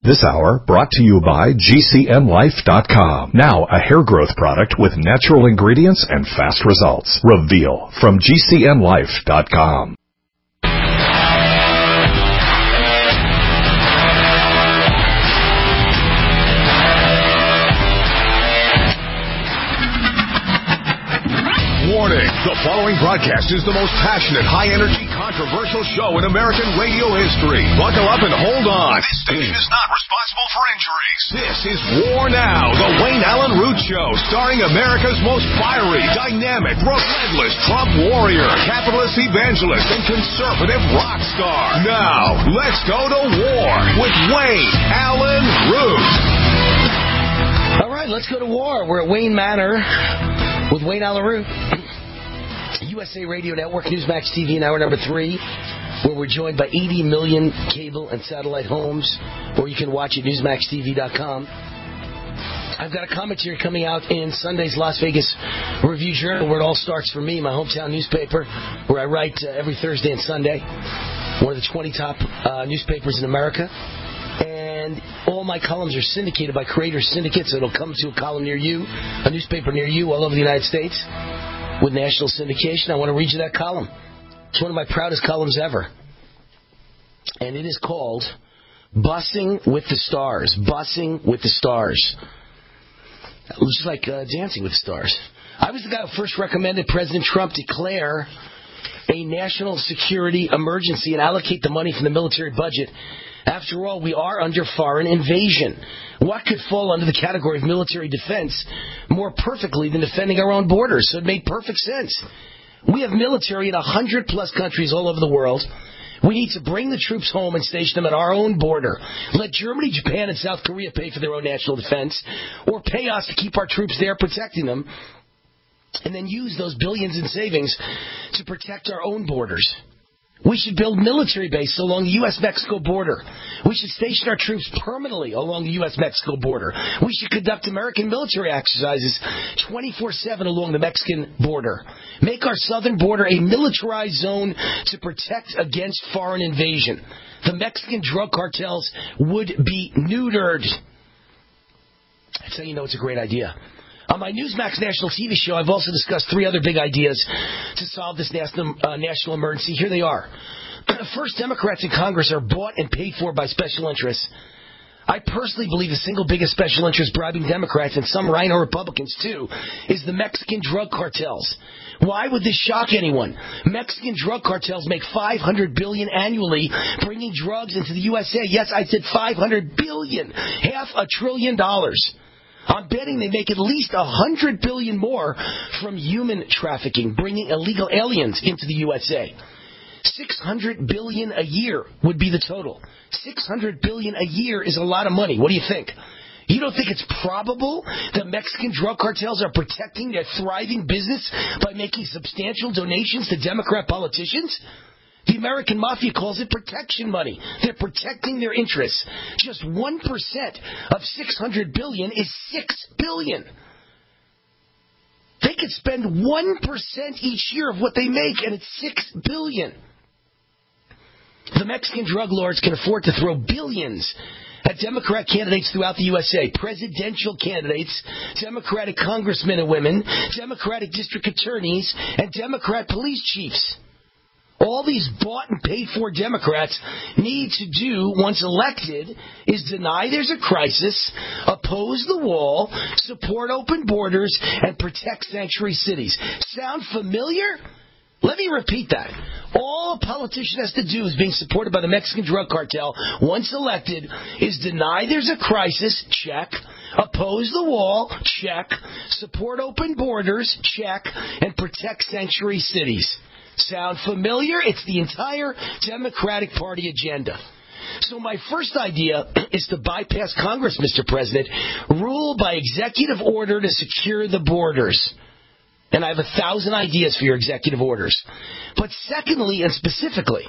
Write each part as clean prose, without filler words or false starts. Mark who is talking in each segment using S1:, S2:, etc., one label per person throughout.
S1: This hour brought to you by GCNlife.com. Now a hair growth product with natural ingredients and fast results. Reveal from GCNlife.com.
S2: Warning, the following broadcast is the most passionate, high-energy, controversial show in American radio history. Buckle up and hold on. This station is not responsible for injuries. This is War Now, the Wayne Allen Root Show, starring America's most fiery, dynamic, relentless Trump warrior, capitalist evangelist, and conservative rock star. Now, let's go to war with Wayne Allen Root.
S3: All right, let's go to war. We're at Wayne Manor with Wayne Allen Root. USA Radio Network, Newsmax TV, in hour number 3, where we're joined by 80 million cable and satellite homes, or you can watch at NewsmaxTV.com. I've got a commentary coming out in Sunday's Las Vegas Review-Journal, where it all starts for me, my hometown newspaper, where I write every Thursday and Sunday, one of the 20 top newspapers in America. And all my columns are syndicated by creator syndicates. It'll come to a column near you, a newspaper near you all over the United States with national syndication. I want to read you that column. It's one of my proudest columns ever. And it is called Bussing with the Stars. Bussing with the Stars. Just like Dancing with the Stars. I was the guy who first recommended President Trump declare a national security emergency and allocate the money from the military budget. After all, we are under foreign invasion. What could fall under the category of military defense more perfectly than defending our own borders? So it made perfect sense. We have military in 100-plus countries all over the world. We need to bring the troops home and station them at our own border. Let Germany, Japan, and South Korea pay for their own national defense, or pay us to keep our troops there protecting them, and then use those billions in savings to protect our own borders. We should build military bases along the U.S.-Mexico border. We should station our troops permanently along the U.S.-Mexico border. We should conduct American military exercises 24/7 along the Mexican border. Make our southern border a militarized zone to protect against foreign invasion. The Mexican drug cartels would be neutered. That's how you know it's a great idea. On my Newsmax national TV show, I've also discussed 3 other big ideas to solve this national emergency. Here they are. First, Democrats in Congress are bought and paid for by special interests. I personally believe the single biggest special interest bribing Democrats, and some rhino Republicans too, is the Mexican drug cartels. Why would this shock anyone? Mexican drug cartels make $500 billion annually bringing drugs into the USA. Yes, I said $500 billion, $500 billion. I'm betting they make at least $100 billion more from human trafficking, bringing illegal aliens into the USA. $600 billion a year would be the total. $600 billion a year is a lot of money. What do you think? You don't think it's probable that Mexican drug cartels are protecting their thriving business by making substantial donations to Democrat politicians? The American mafia calls it protection money. They're protecting their interests. Just 1% of $600 billion is $6 billion. They could spend 1% each year of what they make, and it's $6 billion. The Mexican drug lords can afford to throw billions at Democrat candidates throughout the USA, presidential candidates, Democratic congressmen and women, Democratic district attorneys, and Democrat police chiefs. All these bought and paid for Democrats need to do once elected is deny there's a crisis, oppose the wall, support open borders, and protect sanctuary cities. Sound familiar? Let me repeat that. All a politician has to do is being supported by the Mexican drug cartel once elected is deny there's a crisis, check, oppose the wall, check, support open borders, check, and protect sanctuary cities. Sound familiar? It's the entire Democratic Party agenda. So my first idea is to bypass Congress, Mr. President, rule by executive order to secure the borders. And I have 1,000 ideas for your executive orders. But secondly and specifically,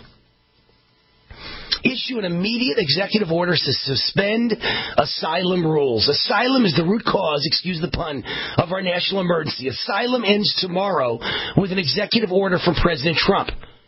S3: issue an immediate executive order to suspend asylum rules. Asylum is the root cause, excuse the pun, of our national emergency. Asylum ends tomorrow with an executive order from President Trump.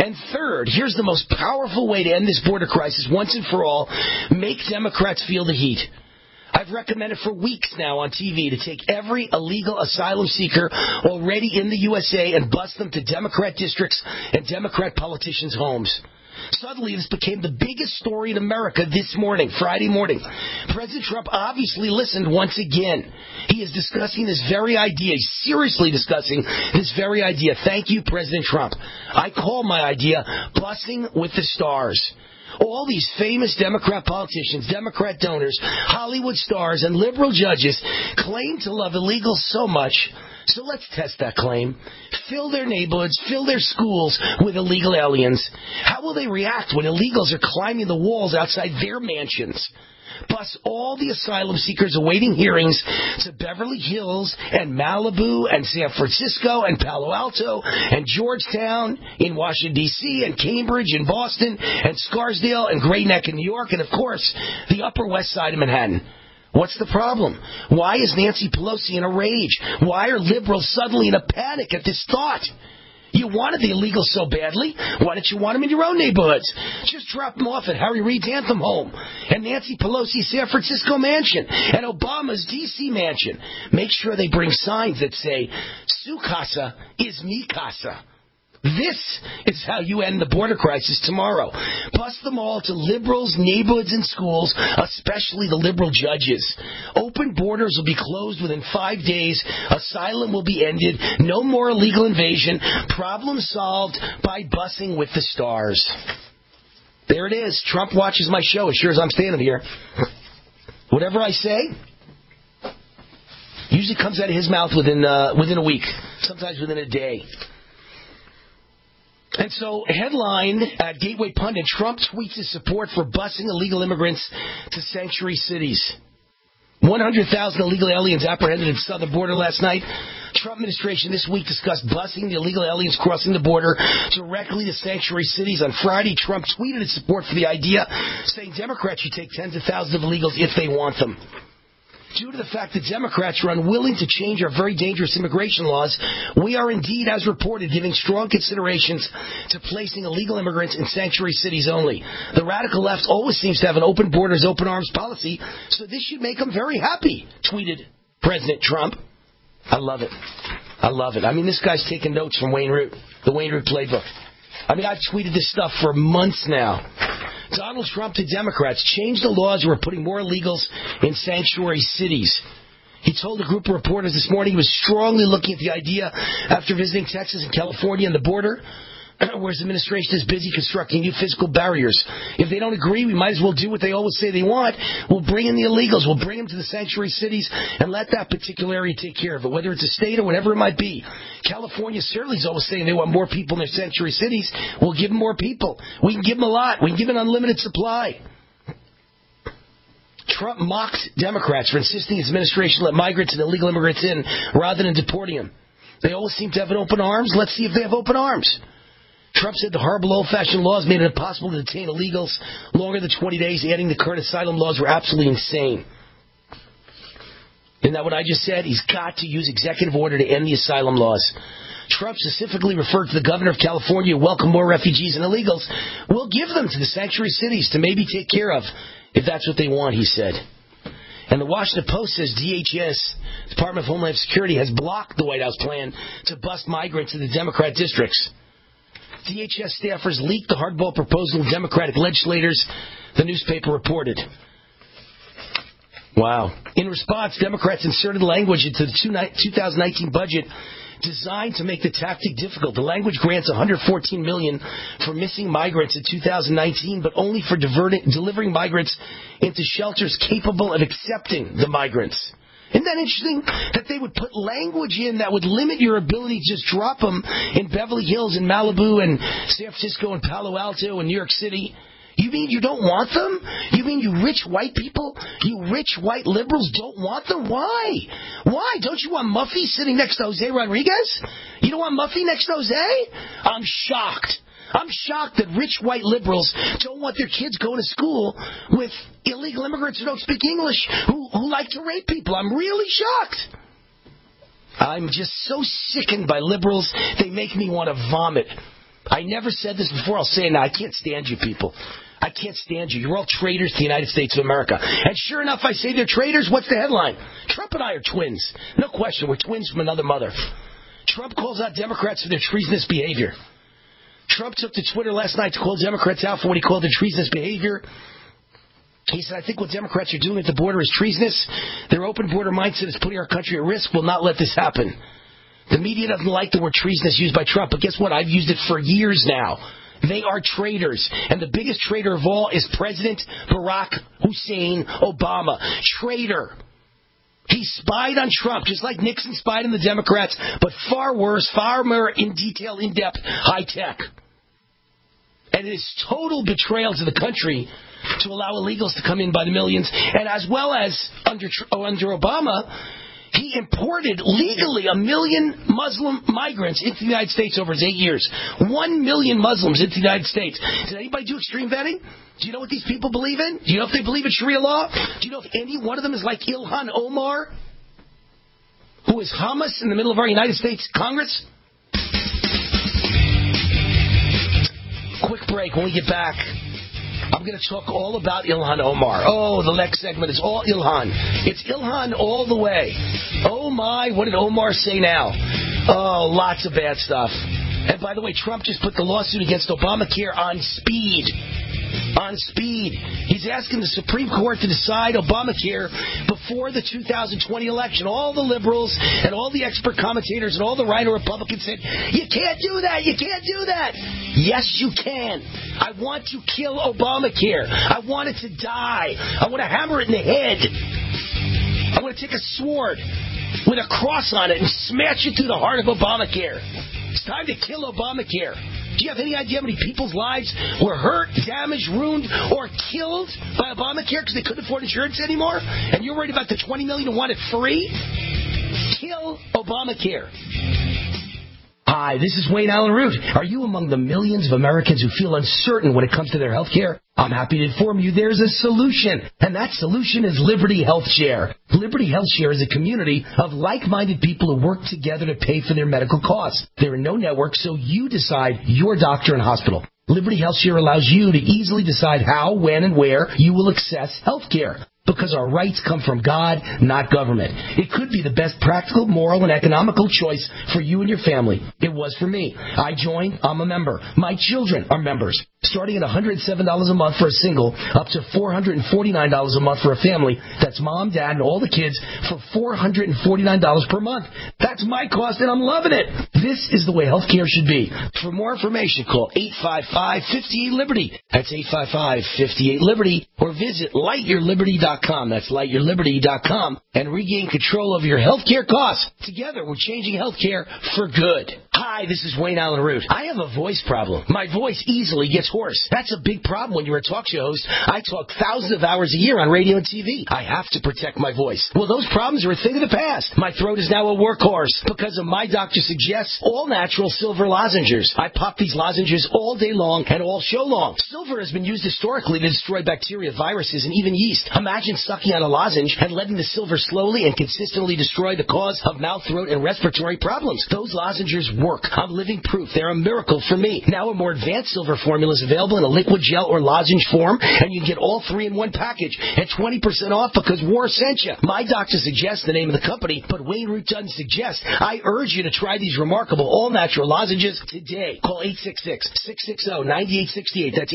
S3: And third, here's the most powerful way to end this border crisis once and for all. Make Democrats feel the heat. I've recommended for weeks now on TV to take every illegal asylum seeker already in the USA and bus them to Democrat districts and Democrat politicians' homes. Suddenly, this became the biggest story in America this morning, Friday morning. President Trump obviously listened once again. He is discussing this very idea. He's seriously discussing this very idea. Thank you, President Trump. I call my idea busing with the stars. All these famous Democrat politicians, Democrat donors, Hollywood stars, and liberal judges claim to love illegals so much. So let's test that claim. Fill their neighborhoods, fill their schools with illegal aliens. How will they react when illegals are climbing the walls outside their mansions? Bus all the asylum seekers awaiting hearings to Beverly Hills and Malibu and San Francisco and Palo Alto and Georgetown in Washington, D.C. and Cambridge in Boston and Scarsdale and Great Neck in New York and, of course, the Upper West Side of Manhattan. What's the problem? Why is Nancy Pelosi in a rage? Why are liberals suddenly in a panic at this thought? You wanted the illegals so badly. Why don't you want them in your own neighborhoods? Just drop them off at Harry Reid's Anthem home and Nancy Pelosi's San Francisco mansion and Obama's D.C. mansion. Make sure they bring signs that say, Su Casa is mi casa. This is how you end the border crisis tomorrow. Bus them all to liberals, neighborhoods, and schools, especially the liberal judges. Open borders will be closed within 5 days. Asylum will be ended. No more illegal invasion. Problem solved by busing with the stars. There it is. Trump watches my show as sure as I'm standing here. Whatever I say usually comes out of his mouth within a week, sometimes within a day. And so, headline at Gateway Pundit, Trump tweets his support for busing illegal immigrants to sanctuary cities. 100,000 illegal aliens apprehended at the southern border last night. Trump administration this week discussed busing the illegal aliens crossing the border directly to sanctuary cities. On Friday, Trump tweeted his support for the idea, saying Democrats should take tens of thousands of illegals if they want them. Due to the fact that Democrats are unwilling to change our very dangerous immigration laws, we are indeed, as reported, giving strong considerations to placing illegal immigrants in sanctuary cities only. The radical left always seems to have an open borders, open arms policy, so this should make them very happy, tweeted President Trump. I love it. I love it. I mean, this guy's taking notes from Wayne Root, the Wayne Root playbook. I mean, I've tweeted this stuff for months now. Donald Trump to Democrats, change the laws. We're putting more illegals in sanctuary cities. He told a group of reporters this morning he was strongly looking at the idea after visiting Texas and California and the border, where his administration is busy constructing new physical barriers. If they don't agree, we might as well do what they always say they want. We'll bring in the illegals. We'll bring them to the sanctuary cities and let that particular area take care of it, whether it's a state or whatever it might be. California certainly is always saying they want more people in their sanctuary cities. We'll give them more people. We can give them a lot. We can give an unlimited supply. Trump mocked Democrats for insisting his administration let migrants and illegal immigrants in rather than deporting them. They always seem to have an open arms. Let's see if they have open arms. Trump said the horrible old-fashioned laws made it impossible to detain illegals longer than 20 days, adding the current asylum laws were absolutely insane. Isn't that what I just said? He's got to use executive order to end the asylum laws. Trump specifically referred to the governor of California who welcomed more refugees and illegals. We'll give them to the sanctuary cities to maybe take care of, if that's what they want, he said. And the Washington Post says DHS, Department of Homeland Security, has blocked the White House plan to bust migrants to the Democrat districts. DHS staffers leaked the hardball proposal of Democratic legislators, the newspaper reported. Wow. In response, Democrats inserted language into the 2019 budget designed to make the tactic difficult. The language grants $114 million for missing migrants in 2019, but only for delivering migrants into shelters capable of accepting the migrants. Isn't that interesting that they would put language in that would limit your ability to just drop them in Beverly Hills and Malibu and San Francisco and Palo Alto and New York City? You mean you don't want them? You mean you rich white people, you rich white liberals don't want them? Why? Why? Don't you want Muffy sitting next to Jose Rodriguez? You don't want Muffy next to Jose? I'm shocked. I'm shocked that rich white liberals don't want their kids going to school with illegal immigrants who don't speak English, who like to rape people. I'm really shocked. I'm just so sickened by liberals, they make me want to vomit. I never said this before. I'll say it now. I can't stand you people. I can't stand you. You're all traitors to the United States of America. And sure enough, I say they're traitors. What's the headline? Trump and I are twins. No question. We're twins from another mother. Trump calls out Democrats for their treasonous behavior. Trump took to Twitter last night to call Democrats out for what he called their treasonous behavior. He said, I think what Democrats are doing at the border is treasonous. Their open border mindset is putting our country at risk. Will not let this happen. The media doesn't like the word treasonous used by Trump, but guess what? I've used it for years now. They are traitors. And the biggest traitor of all is President Barack Hussein Obama. Traitor. He spied on Trump, just like Nixon spied on the Democrats, but far worse, far more in detail, in-depth, high-tech. And it is total betrayal to the country to allow illegals to come in by the millions. And as well as under Obama, he imported legally 1 million Muslim migrants into the United States over his 8 years. 1 million Muslims into the United States. Did anybody do extreme vetting? Do you know what these people believe in? Do you know if they believe in Sharia law? Do you know if any one of them is like Ilhan Omar, who is Hamas in the middle of our United States Congress? Quick break. When we get back, I'm going to talk all about Ilhan Omar. Oh, the next segment is all Ilhan. It's Ilhan all the way. Oh, my, what did Omar say now? Oh, lots of bad stuff. And by the way, Trump just put the lawsuit against Obamacare on speed. On speed. He's asking the Supreme Court to decide Obamacare before the 2020 election. All the liberals and all the expert commentators and all the right Republicans said, you can't do that, you can't do that. Yes, you can. I want to kill Obamacare. I want it to die. I want to hammer it in the head. I want to take a sword with a cross on it and smash it through the heart of Obamacare. It's time to kill Obamacare. Do you have any idea how many people's lives were hurt, damaged, ruined, or killed by Obamacare because they couldn't afford insurance anymore? And you're worried about the 20 million who want it free? Kill Obamacare. Hi, this is Wayne Allen Root. Are you among the millions of Americans who feel uncertain when it comes to their health care? I'm happy to inform you there's a solution, and that solution is Liberty Health Share. Liberty Health Share is a community of like-minded people who work together to pay for their medical costs. There are no networks, so you decide your doctor and hospital. Liberty Health Share allows you to easily decide how, when, and where you will access health care. Because our rights come from God, not government. It could be the best practical, moral, and economical choice for you and your family. It was for me. I joined. I'm a member. My children are members. Starting at $107 a month for a single, up to $449 a month for a family. That's mom, dad, and all the kids for $449 per month. That's my cost, and I'm loving it. This is the way healthcare should be. For more information, call 855-58-LIBERTY. That's 855-58-LIBERTY. Or visit lightyourliberty.com. That's lightyourliberty.com. And regain control of your healthcare costs. Together, we're changing healthcare for good. Hi, this is Wayne Allen Root. I have a voice problem. My voice easily gets hoarse. That's a big problem when you're a talk show host. I talk thousands of hours a year on radio and TV. I have to protect my voice. Well, those problems are a thing of the past. My throat is now a workhorse because of My Doctor Suggests all-natural silver lozenges. I pop these lozenges all day long and all show long. Silver has been used historically to destroy bacteria, viruses, and even yeast. Imagine sucking on a lozenge and letting the silver slowly and consistently destroy the cause of mouth, throat, and respiratory problems. Those lozenges work. I'm living proof. They're a miracle for me. Now a more advanced silver formula is available in a liquid, gel, or lozenge form, and you can get all three in one package at 20% off because War sent you. My Doctor Suggests the name of the company, but Wayne Root doesn't suggest. I urge you to try these remarkable all-natural lozenges today. Call 866-660-9868. That's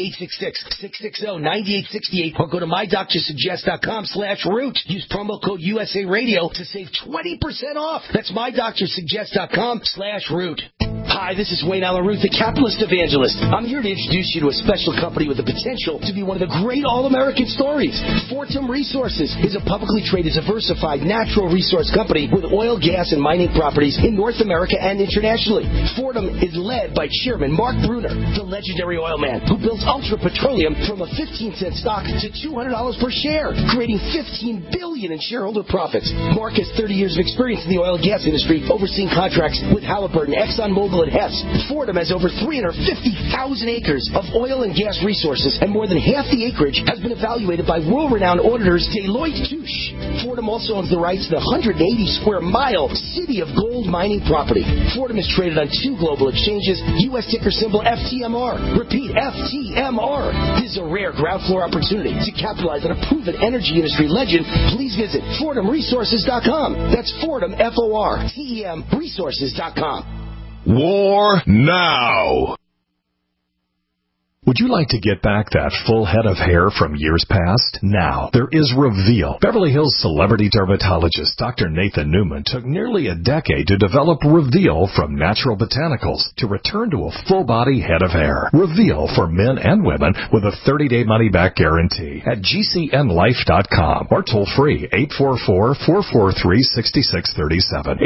S3: 866-660-9868. Or go to mydoctorsuggest.com/root. Use promo code USA Radio to save 20% off. That's mydoctorsuggest.com/root. Hi, this is Wayne Allen Root, the capitalist evangelist. I'm here to introduce you to a special company with the potential to be one of the great all-American stories. Fortum Resources is a publicly traded, diversified natural resource company with oil, gas, and mining properties in North America and internationally. Fortum is led by Chairman Mark Bruner, the legendary oil man who built Ultra Petroleum from a 15-cent stock to $200 per share, creating $15 billion in shareholder profits. Mark has 30 years of experience in the oil and gas industry, overseeing contracts with Halliburton, ExxonMobil, and Hess. Fortum has over 350,000 acres of oil and gas resources, and more than half the acreage has been evaluated by world-renowned auditors Deloitte Touche. Fortum Fordham also owns the rights to the 180-square-mile City of Gold mining property. Fordham is traded on 2 global exchanges, U.S. ticker symbol FTMR. Repeat, FTMR. This is a rare ground floor opportunity to capitalize on a proven energy industry legend. Please visit FordhamResources.com. That's Fordham, F-O-R-T-E-M, resources.com.
S2: War now.
S1: Would you like to get back that full head of hair from years past? Now, there is Reveal. Beverly Hills celebrity dermatologist Dr. Nathan Newman took nearly a decade to develop Reveal from natural botanicals to return to a full-body head of hair. Reveal for men and women with a 30-day money-back guarantee at GCNlife.com or toll-free 844-443-6637.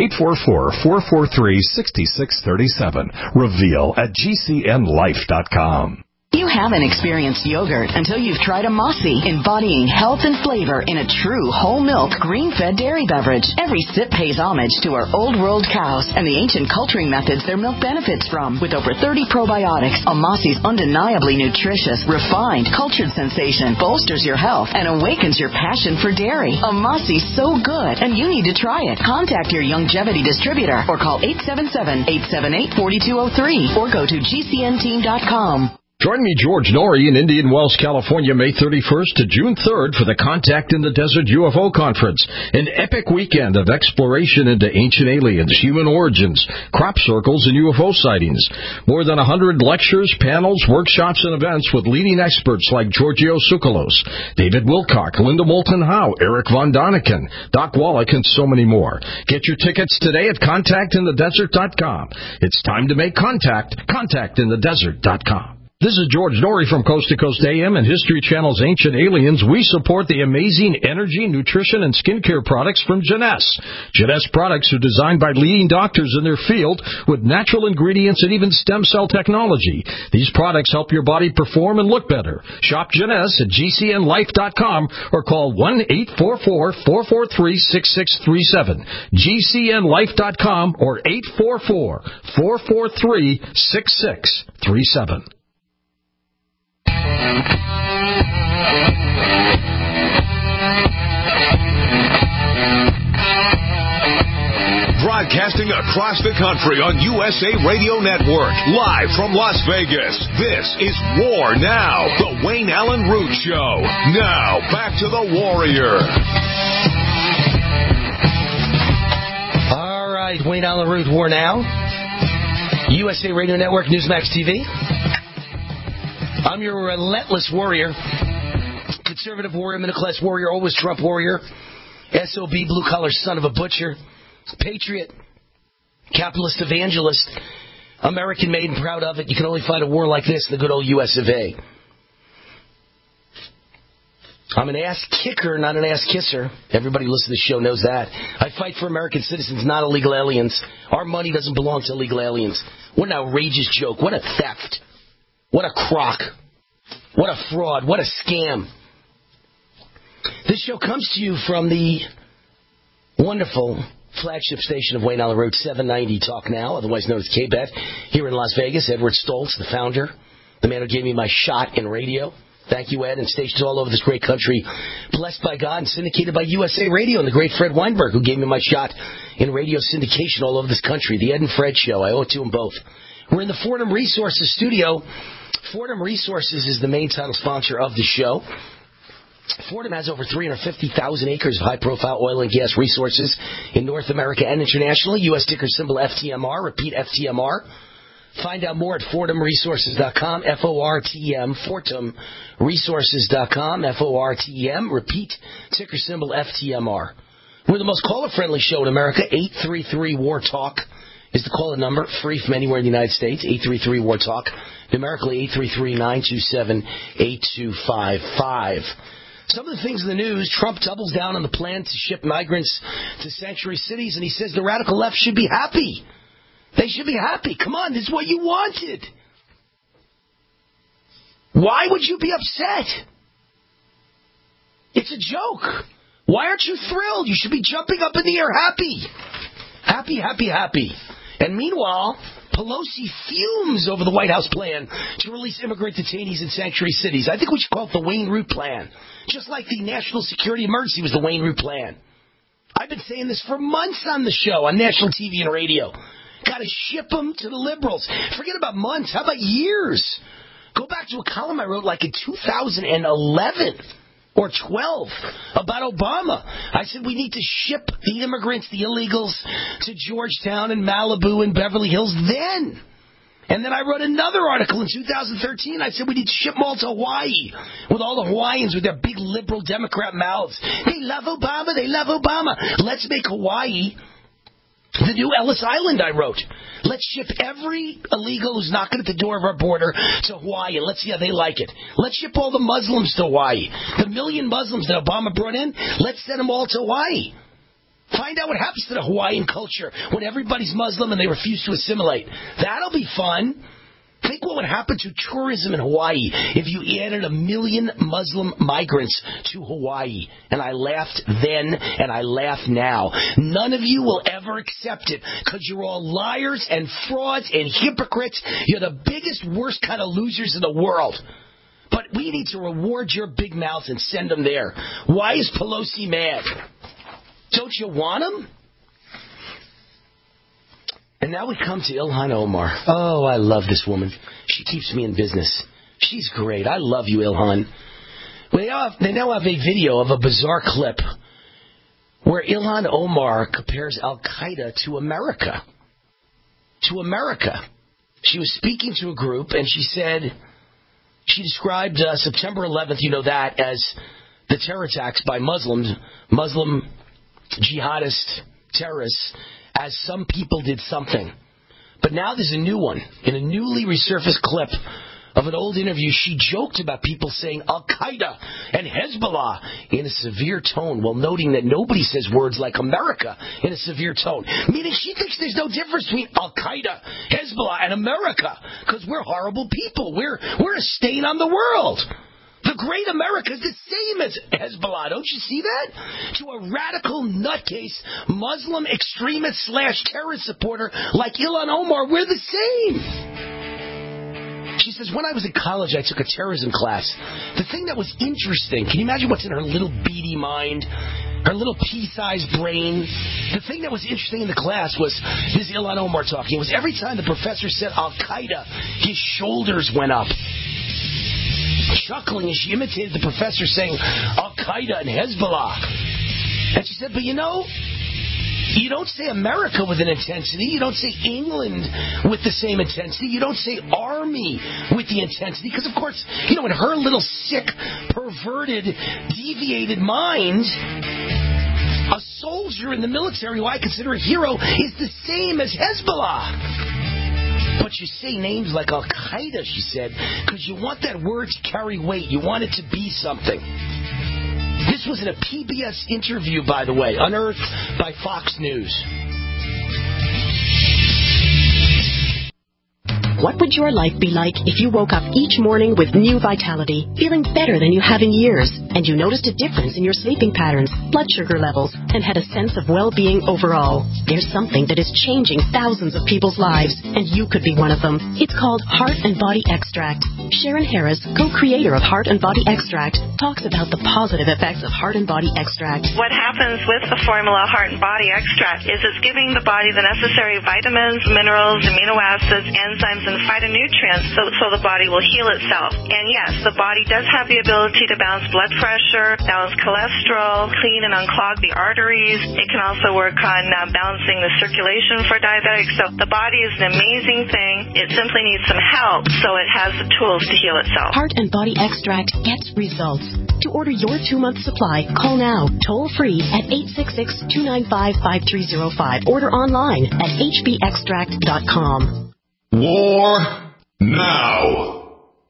S1: 844-443-6637. Reveal at GCNlife.com.
S4: You haven't experienced yogurt until you've tried a Mossy, embodying health and flavor in a true whole milk, green-fed dairy beverage. Every sip pays homage to our old world cows and the ancient culturing methods their milk benefits from. With over 30 probiotics, a Mossy's undeniably nutritious, refined, cultured sensation bolsters your health and awakens your passion for dairy. A Mossy's so good, and you need to try it. Contact your Youngevity distributor or call 877-878-4203 or go to GCNteam.com.
S5: Join me, George Norrie, in Indian Wells, California, May 31st to June 3rd for the Contact in the Desert UFO Conference, an epic weekend of exploration into ancient aliens, human origins, crop circles, and UFO sightings. More than 100 lectures, panels, workshops, and events with leading experts like Giorgio Tsoukalos, David Wilcock, Linda Moulton Howe, Eric Von Daniken, Doc Wallach, and so many more. Get your tickets today at contactinthedesert.com. It's time to make contact. Contactinthedesert.com. This is George Norrie from Coast to Coast AM and History Channel's Ancient Aliens. We support the amazing energy, nutrition, and skincare products from Jeunesse. Jeunesse products are designed by leading doctors in their field with natural ingredients and even stem cell technology. These products help your body perform and look better. Shop Jeunesse at GCNlife.com or call 1-844-443-6637. GCNlife.com or 844-443-6637.
S2: Broadcasting across the country on USA Radio Network, live from Las Vegas. This is War Now, the Wayne Allen Root Show. Now, back to the Warrior.
S3: All right, Wayne Allen Root, War Now. USA Radio Network, Newsmax TV. I'm your relentless warrior, conservative warrior, middle-class warrior, always Trump warrior, SOB, blue-collar son of a butcher, patriot, capitalist evangelist, American-made and proud of it. You can only fight a war like this in the good old US of A. I'm an ass kicker, not an ass kisser. Everybody who listens to the show knows that. I fight for American citizens, not illegal aliens. Our money doesn't belong to illegal aliens. What an outrageous joke. What a theft. What a crock. What a fraud. What a scam. This show comes to you from the wonderful flagship station of Wayne Allen Road, 790 Talk Now, otherwise known as KBET, here in Las Vegas. Edward Stoltz, the founder, the man who gave me my shot in radio. Thank you, Ed, and stations all over this great country, blessed by God and syndicated by USA Radio, and the great Fred Weinberg, who gave me my shot in radio syndication all over this country. The Ed and Fred Show. I owe it to them both. We're in the Fordham Resources studio. Fordham Resources is the main title sponsor of the show. Fordham has over 350,000 acres of high-profile oil and gas resources in North America and internationally. U.S. ticker symbol FTMR. Repeat, FTMR. Find out more at FordhamResources.com, F-O-R-T-E-M, FordhamResources.com, F-O-R-T-E-M. Repeat, ticker symbol FTMR. We're the most caller-friendly show in America. 833-WAR-TALK is the caller number, free from anywhere in the United States. 833-WAR-TALK. Numerically, 833-927-8255. Some of the things in the news, Trump doubles down on the plan to ship migrants to sanctuary cities, and he says the radical left should be happy. They should be happy. Come on, this is what you wanted. Why would you be upset? It's a joke. Why aren't you thrilled? You should be jumping up in the air happy. Happy, happy, happy. And meanwhile, Pelosi fumes over the White House plan to release immigrant detainees in sanctuary cities. I think we should call it the Wayne Root Plan. Just like the national security emergency was the Wayne Root Plan. I've been saying this for months on the show, on national TV and radio. Got to ship them to the liberals. Forget about months. How about years? Go back to a column I wrote like in 2011 or 12 about Obama. I said we need to ship the immigrants, the illegals, to Georgetown and Malibu and Beverly Hills then. And then I wrote another article in 2013. I said we need to ship them all to Hawaii with all the Hawaiians with their big liberal Democrat mouths. They love Obama. They love Obama. Let's make Hawaii the new Ellis Island, I wrote. Let's ship every illegal who's knocking at the door of our border to Hawaii, and let's see how they like it. Let's ship all the Muslims to Hawaii. The 1 million Muslims that Obama brought in, let's send them all to Hawaii. Find out what happens to the Hawaiian culture when everybody's Muslim and they refuse to assimilate. That'll be fun. Think what would happen to tourism in Hawaii if you added 1 million Muslim migrants to Hawaii. And I laughed then, and I laugh now. None of you will ever accept it because you're all liars and frauds and hypocrites. You're the biggest, worst kind of losers in the world. But we need to reward your big mouths and send them there. Why is Pelosi mad? Don't you want them? And now we come to Ilhan Omar. Oh, I love this woman. She keeps me in business. She's great. I love you, Ilhan. They now have a video of a bizarre clip where Ilhan Omar compares Al-Qaeda to America. To America. She was speaking to a group, and she described September 11th, you know that, as the terror attacks by Muslim jihadist terrorists, as some people did something. But now there's a new one. In a newly resurfaced clip of an old interview, she joked about people saying Al-Qaeda and Hezbollah in a severe tone, while noting that nobody says words like America in a severe tone. Meaning she thinks there's no difference between Al-Qaeda, Hezbollah, and America, because we're horrible people. We're a stain on the world. The great America is the same as Hezbollah. Don't you see that? To a radical nutcase, Muslim extremist / terrorist supporter like Ilhan Omar, we're the same. She says, when I was in college, I took a terrorism class. The thing that was interesting, can you imagine what's in her little beady mind? Her little pea-sized brain. The thing that was interesting in the class was this Ilhan Omar talking. It was every time the professor said Al-Qaeda, his shoulders went up. Chuckling as she imitated the professor saying Al-Qaeda and Hezbollah. And she said, but you know, you don't say America with an intensity. You don't say England with the same intensity. You don't say Army with the intensity. Because, of course, you know, in her little sick, perverted, deviated mind, a soldier in the military who I consider a hero is the same as Hezbollah. But you say names like Al-Qaeda, she said, because you want that word to carry weight. You want it to be something. This was in a PBS interview, by the way, unearthed by Fox News.
S6: What would your life be like if you woke up each morning with new vitality, feeling better than you have in years, and you noticed a difference in your sleeping patterns, blood sugar levels, and had a sense of well-being overall? There's something that is changing thousands of people's lives, and you could be one of them. It's called Heart and Body Extract. Sharon Harris, co-creator of Heart and Body Extract, talks about the positive effects of Heart and Body Extract.
S7: What happens with the formula Heart and Body Extract is it's giving the body the necessary vitamins, minerals, amino acids, enzymes, and phytonutrients so the body will heal itself. And yes, the body does have the ability to balance blood pressure, balance cholesterol, clean and unclog the arteries. It can also work on balancing the circulation for diabetics. So the body is an amazing thing. It simply needs some help so it has the tools to heal itself. Heart and Body Extract gets results. To order your 2-month supply, call now, toll free at 866-295-5305. Order online at hbextract.com.
S2: War now.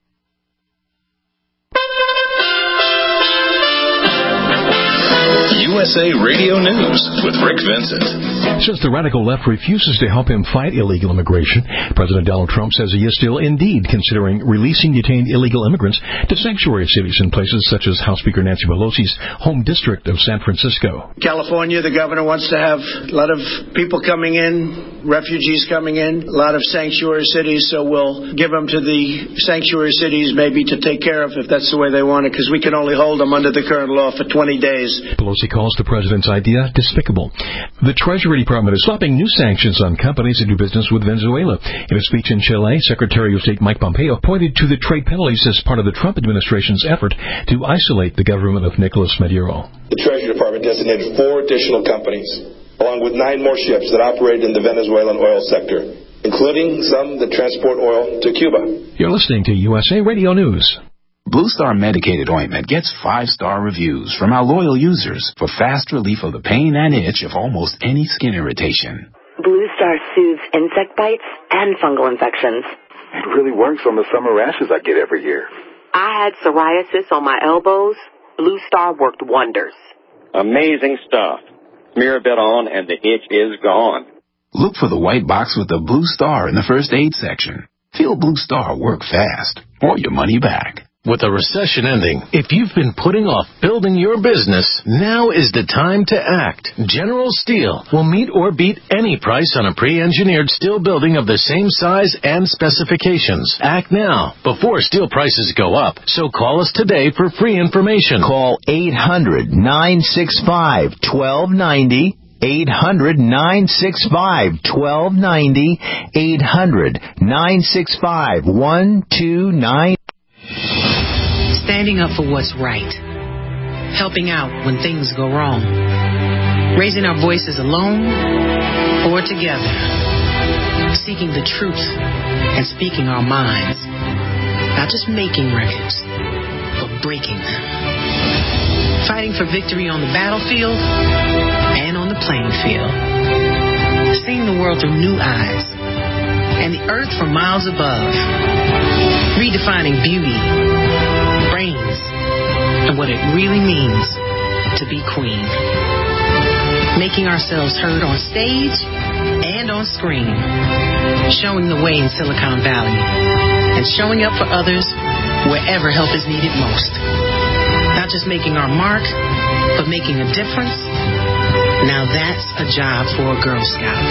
S2: USA Radio News with Rick Vincent.
S5: Since the radical left refuses to help him fight illegal immigration, President Donald Trump says he is still indeed considering releasing detained illegal immigrants to sanctuary cities in places such as House Speaker Nancy Pelosi's home district of San Francisco.
S8: California, the governor wants to have a lot of people coming in refugees coming in, a lot of sanctuary cities, so we'll give them to the sanctuary cities maybe to take care of if that's the way they want it, because we can only hold them under the current law for 20 days.
S5: Pelosi calls the president's idea despicable. The Treasury Department is slapping new sanctions on companies that do business with Venezuela. In a speech in Chile, Secretary of State Mike Pompeo pointed to the trade penalties as part of the Trump administration's effort to isolate the government of Nicolas Maduro.
S9: The Treasury Department designated 4 additional companies, along with 9 more ships that operate in the Venezuelan oil sector, including some that transport oil to Cuba.
S5: You're listening to USA Radio News.
S10: Blue Star medicated ointment gets 5-star reviews from our loyal users for fast relief of the pain and itch of almost any skin irritation.
S11: Blue Star soothes insect bites and fungal infections.
S12: It really works on the summer rashes I get every year.
S13: I had psoriasis on my elbows. Blue Star worked wonders.
S14: Amazing stuff. Smear a bit on and the itch is gone.
S10: Look for the white box with the Blue Star in the first aid section. Feel Blue Star work fast or your money back.
S15: With a recession ending, if you've been putting off building your business, now is the time to act. General Steel will meet or beat any price on a pre-engineered steel building of the same size and specifications. Act now, before steel prices go up. So call us today for free information.
S16: Call 800-965-1290. 800-965-1290. 800-965-1290.
S17: Standing up for what's right. Helping out when things go wrong. Raising our voices alone or together. Seeking the truth and speaking our minds. Not just making records, but breaking them. Fighting for victory on the battlefield and on the playing field. Seeing the world through new eyes and the earth from miles above. Redefining beauty, brains, and what it really means to be queen. Making ourselves heard on stage and on screen. Showing the way in Silicon Valley. And showing up for others wherever help is needed most. Not just making our mark, but making a difference. Now that's a job for a Girl Scout.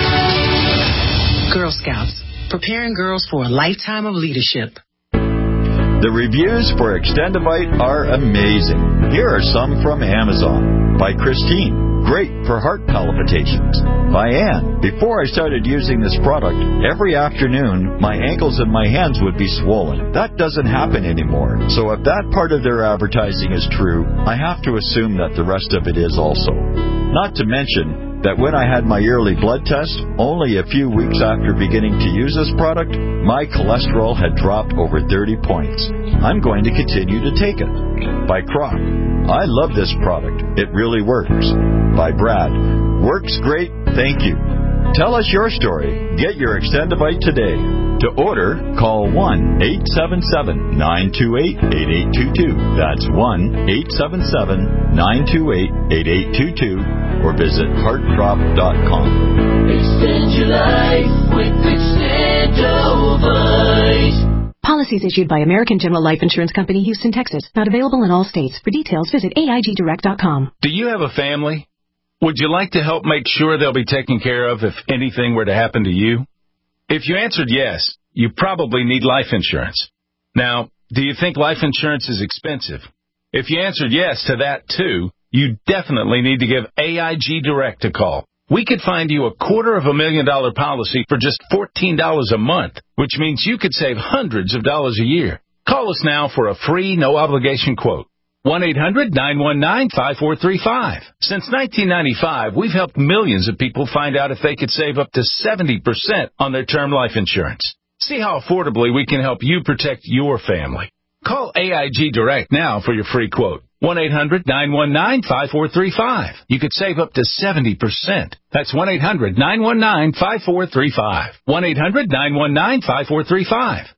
S17: Girl Scouts, preparing girls for a lifetime of leadership.
S18: The reviews for Extendivite are amazing. Here are some from Amazon. By Christine. Great for heart palpitations. By Anne. Before I started using this product, every afternoon my ankles and my hands would be swollen. That doesn't happen anymore. So if that part of their advertising is true, I have to assume that the rest of it is also. Not to mention that when I had my yearly blood test, only a few weeks after beginning to use this product, my cholesterol had dropped over 30 points. I'm going to continue to take it. By Croc. I love this product. It really works. By Brad. Works great, thank you. Tell us your story. Get your Extendivite today. To order, call 1-877-928-8822. That's 1-877-928-8822. Or visit heartdrop.com.
S19: Extend your life with Extendivite.
S6: Policies issued by American General Life Insurance Company, Houston, Texas. Not available in all states. For details, visit AIGdirect.com.
S20: Do you have a family? Would you like to help make sure they'll be taken care of if anything were to happen to you? If you answered yes, you probably need life insurance. Now, do you think life insurance is expensive? If you answered yes to that, too, you definitely need to give AIG Direct a call. We could find you a $250,000 policy for just $14 a month, which means you could save hundreds of dollars a year. Call us now for a free, no-obligation quote. 1-800-919-5435. Since 1995, we've helped millions of people find out if they could save up to 70% on their term life insurance. See how affordably we can help you protect your family. Call AIG Direct now for your free quote. 1-800-919-5435. You could save up to 70%. That's 1-800-919-5435. 1-800-919-5435.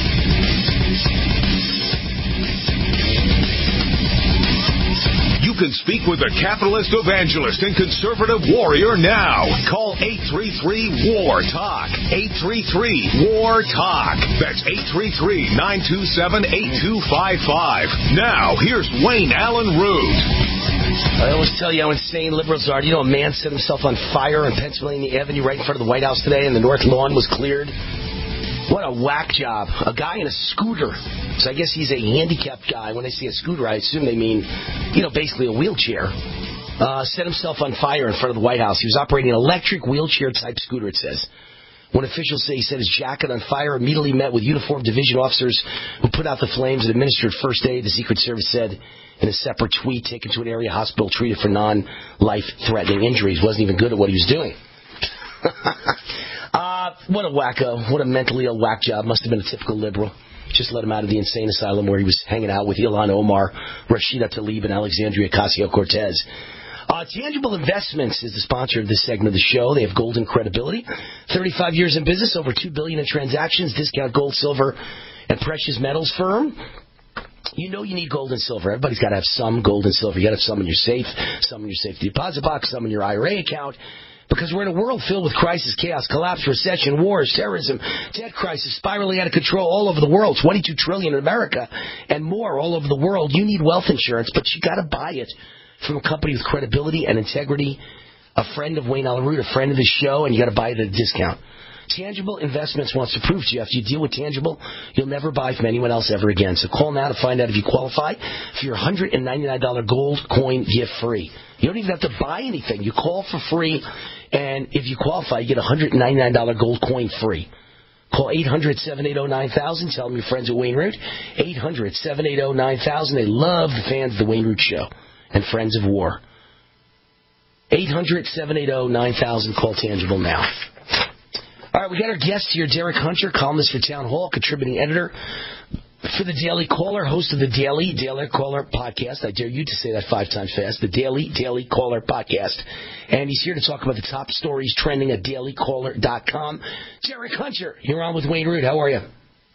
S2: You can and speak with the capitalist evangelist and conservative warrior now. Call 833-WAR-TALK. 833-WAR-TALK. That's 833-927-8255. Now, here's Wayne Allen Root.
S3: I always tell you how insane liberals are. You know, a man set himself on fire on Pennsylvania Avenue right in front of the White House today, and the North Lawn was cleared. What a whack job. A guy in a scooter. So I guess he's a handicapped guy. When they say a scooter, I assume they mean, basically a wheelchair. Set himself on fire in front of the White House. He was operating an electric wheelchair-type scooter, it says. When officials say he set his jacket on fire, immediately met with uniformed division officers who put out the flames and administered first aid, the Secret Service said in a separate tweet, taken to an area hospital, treated for non-life-threatening injuries. Wasn't even good at what he was doing. What a wacko. What a mentally ill whack job. Must have been a typical liberal. Just let him out of the insane asylum where he was hanging out with Ilhan Omar, Rashida Tlaib, and Alexandria Ocasio-Cortez. Tangible Investments is the sponsor of this segment of the show. They have golden credibility. 35 years in business, over $2 billion in transactions, discount gold, silver, and precious metals firm. You know you need gold and silver. Everybody's got to have some gold and silver. You got to have some in your safe, some in your safety deposit box, some in your IRA account. Because we're in a world filled with crisis, chaos, collapse, recession, wars, terrorism, debt crisis, spiraling out of control all over the world. $22 trillion in America and more all over the world. You need wealth insurance, but you got to buy it from a company with credibility and integrity, a friend of Wayne Allen Root, a friend of the show, and you got to buy it at a discount. Tangible Investments wants to prove to you, after you deal with Tangible, you'll never buy from anyone else ever again. So call now to find out if you qualify for your $199 gold coin gift free. You don't even have to buy anything. You call for free, and if you qualify, you get a $199 gold coin free. Call 800-780-9000. Tell them your friends at Wayne Root. 800-780-9000. They love the fans of the Wayne Root Show and Friends of War. 800-780-9000. Call Tangible now. All right, we got our guest here, Derek Hunter, columnist for Town Hall, contributing editor for the Daily Caller, host of the Daily Caller podcast. I dare you to say that 5 times fast. The Daily Caller podcast. And he's here to talk about the top stories trending at dailycaller.com. Derek Hunter, you're on with Wayne Root. How are you?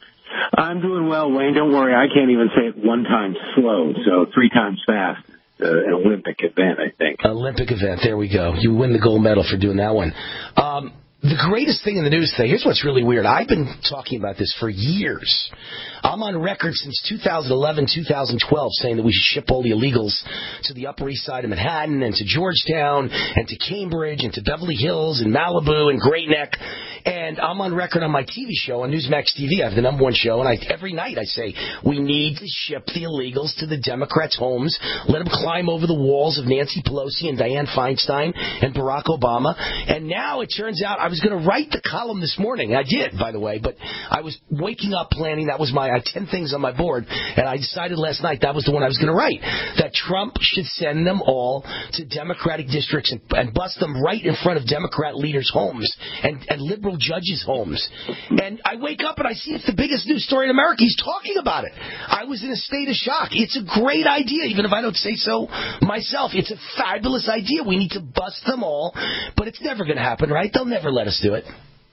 S21: I'm doing well, Wayne. Don't worry. I can't even say it 1 time slow, so 3 times fast. An Olympic event, I think.
S3: Olympic event. There we go. You win the gold medal for doing that one. The greatest thing in the news today, here's what's really weird. I've been talking about this for years. I'm on record since 2011, 2012, saying that we should ship all the illegals to the Upper East Side of Manhattan and to Georgetown and to Cambridge and to Beverly Hills and Malibu and Great Neck. And I'm on record on my TV show, on Newsmax TV. I have the #1 show, and every night I say, we need to ship the illegals to the Democrats' homes, let them climb over the walls of Nancy Pelosi and Dianne Feinstein and Barack Obama. And now it turns out I was going to write the column this morning. I did, by the way, but I was waking up planning. That was I had 10 things on my board, and I decided last night that was the one I was going to write, that Trump should send them all to Democratic districts and bust them right in front of Democrat leaders' homes and liberal judges' homes. And I wake up and I see it's the biggest news story in America. He's talking about it. I was in a state of shock. It's a great idea, even if I don't say so myself. It's a fabulous idea. We need to bust them all, but it's never going to happen, right? They'll never let us do it.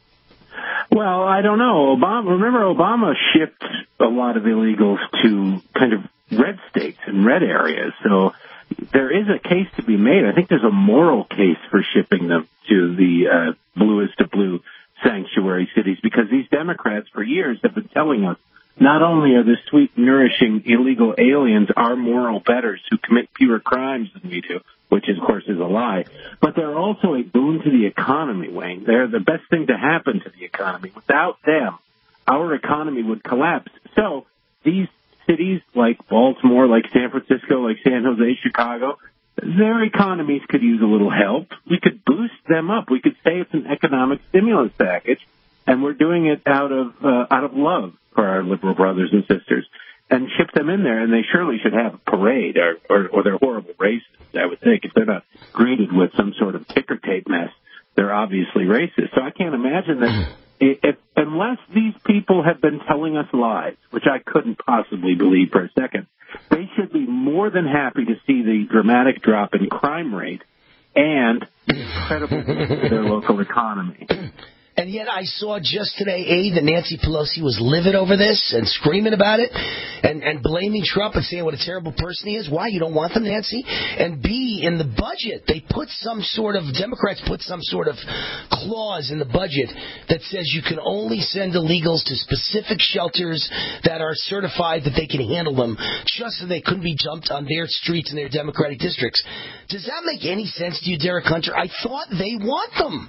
S21: Well, I don't know. Remember, Obama shipped a lot of illegals to kind of red states and red areas. So there is a case to be made. I think there's a moral case for shipping them to the bluest of blue sanctuary cities, because these Democrats for years have been telling us not only are the sweet, nourishing illegal aliens our moral betters who commit fewer crimes than we do, which, of course, is a lie, but they're also a boon to the economy, Wayne. They're the best thing to happen to the economy. Without them, our economy would collapse. So these cities like Baltimore, like San Francisco, like San Jose, Chicago, their economies could use a little help. We could boost them up. We could say it's an economic stimulus package, and we're doing it out of love for our liberal brothers and sisters, and ship them in there. And they surely should have a parade, or they're horrible racists, I would think. If they're not greeted with some sort of ticker tape mess, they're obviously racist. So I can't imagine that unless these people have been telling us lies, which I couldn't possibly believe for a second, they should be more than happy to see the dramatic drop in crime rate and the incredible boost to their local economy.
S3: And yet I saw just today, that Nancy Pelosi was livid over this and screaming about it and blaming Trump and saying what a terrible person he is. Why? You don't want them, Nancy? And B, in the budget, Democrats put some sort of clause in the budget that says you can only send illegals to specific shelters that are certified that they can handle them, just so they couldn't be dumped on their streets in their Democratic districts. Does that make any sense to you, Derek Hunter? I thought they want them.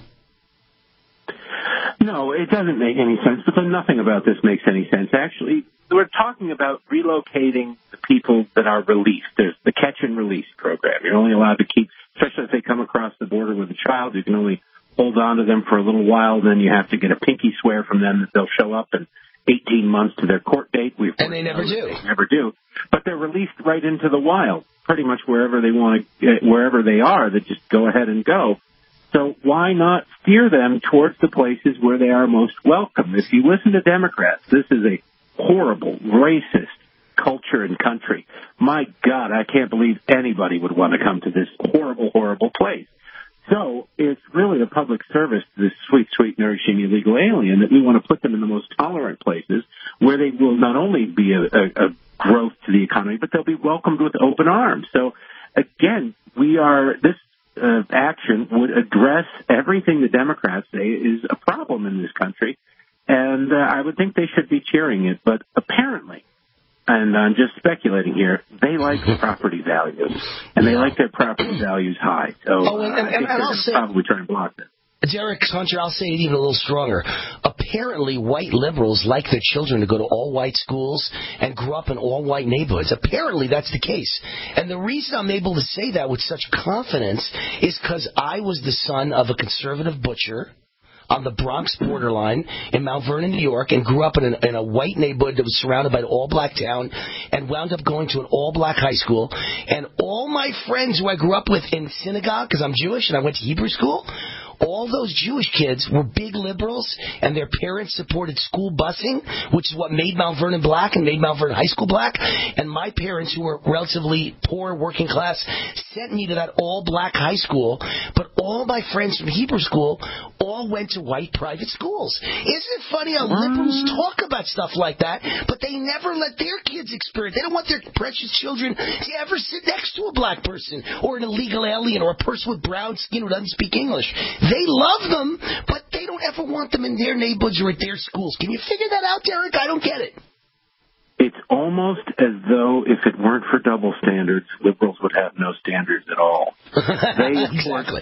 S21: No, it doesn't make any sense, because nothing about this makes any sense. Actually, we're talking about relocating the people that are released. There's the catch and release program. You're only allowed to keep, especially if they come across the border with a child, you can only hold on to them for a little while, then you have to get a pinky swear from them that they'll show up in 18 months to their court date.
S3: And they never do.
S21: They never do. But they're released right into the wild, pretty much wherever they want to, wherever they are, they just go ahead and go. So why not steer them towards the places where they are most welcome? If you listen to Democrats, this is a horrible, racist culture and country. My God, I can't believe anybody would want to come to this horrible, horrible place. So it's really a public service to this sweet, sweet, nourishing illegal alien that we want to put them in the most tolerant places where they will not only be a growth to the economy, but they'll be welcomed with open arms. So again, this action would address everything the Democrats say is a problem in this country, and I would think they should be cheering it. But apparently, and I'm just speculating here, they like property values, and they like their property values high. So I think they're going to probably try and block it.
S3: Derek Hunter, I'll say it even a little stronger. Apparently, white liberals like their children to go to all-white schools and grow up in all-white neighborhoods. Apparently, that's the case. And the reason I'm able to say that with such confidence is because I was the son of a conservative butcher on the Bronx borderline in Mount Vernon, New York, and grew up in a white neighborhood that was surrounded by an all-black town, and wound up going to an all-black high school. And all my friends who I grew up with in synagogue, because I'm Jewish and I went to Hebrew school, all those Jewish kids were big liberals, and their parents supported school busing, which is what made Mount Vernon black and made Mount Vernon High School black. And my parents, who were relatively poor, working class, sent me to that all-black high school. But all my friends from Hebrew school all went to white private schools. Isn't it funny how liberals talk about stuff like that, but they never let their kids experience? They don't want their precious children to ever sit next to a black person or an illegal alien or a person with brown skin who doesn't speak English. They love them, but they don't ever want them in their neighborhoods or at their schools. Can you figure that out, Derek? I don't get it.
S21: It's almost as though if it weren't for double standards, liberals would have no standards at all.
S3: Exactly.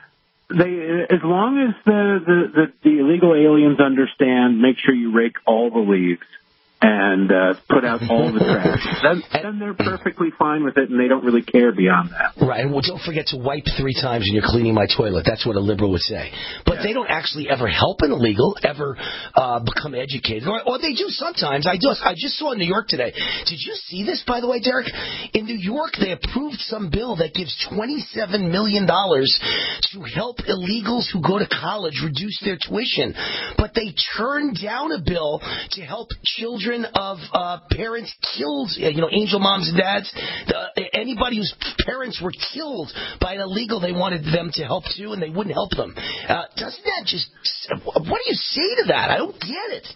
S21: As long as the illegal aliens understand, make sure you rake all the leaves and put out all the trash, then they're perfectly fine with it, and they don't really care beyond that.
S3: Right. Well, don't forget to wipe 3 times when you're cleaning my toilet. That's what a liberal would say. But they don't actually ever help an illegal, ever become educated. Or they do sometimes. I just saw in New York today. Did you see this, by the way, Derek? In New York, they approved some bill that gives $27 million to help illegals who go to college reduce their tuition. But they turned down a bill to help children of parents killed, angel moms and dads, anybody whose parents were killed by an illegal, they wanted them to help too, and they wouldn't help them. Doesn't that just, what do you say to that? I don't get it.